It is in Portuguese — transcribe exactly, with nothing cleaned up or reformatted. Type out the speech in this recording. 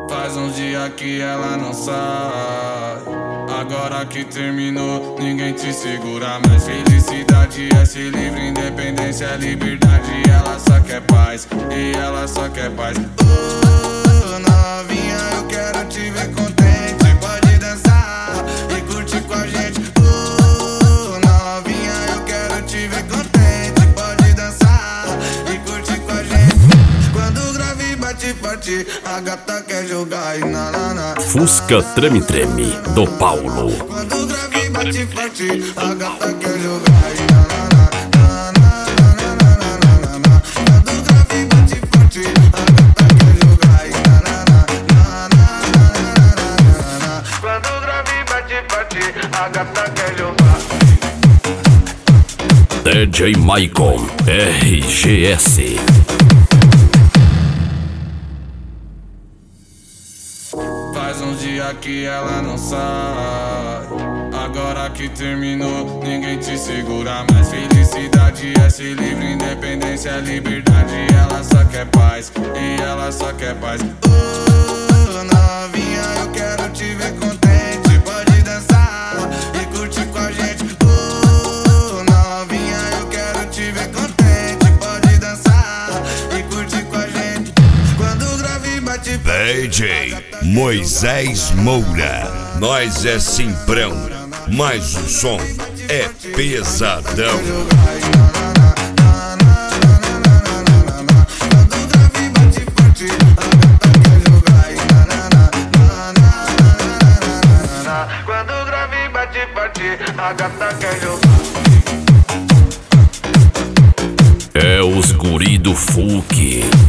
Faz uns dias que ela não sai. Agora que terminou, ninguém te segura mais. Felicidade é ser livre, independência é liberdade. Ela só quer paz, e ela só quer paz. Oh, novinha, eu quero te ver contente. Pode dançar e curtir com a gente. Oh, novinha, eu quero te ver contente. Pode dançar e curtir com a gente. Quando o grave bate forte, a gata quer jogar e na na na. Fusca Treme Treme, do Paulo. Quando o grave bate forte, a gata quer jogar e na na na. Quando o grave bate forte, a gata quer jogar e na na na. Quando o grave bate forte, a gata quer jogar. D J Maicon, R G S. Faz uns dias que ela não sai. Agora que terminou, ninguém te segura mais. Felicidade é ser livre, independência é liberdade. Ela só quer paz, e ela só quer paz. Oh, novinha, eu quero te ver contente. Pode dançar e curtir com a gente. Oh, novinha, eu quero te ver contente. Pode dançar e curtir com a gente. Quando o grave bate D J Moisés Moura. Nós é simprão, mas o som é pesadão. Quando o grave bate forte, a gata quer jogar. É os guri do F U C.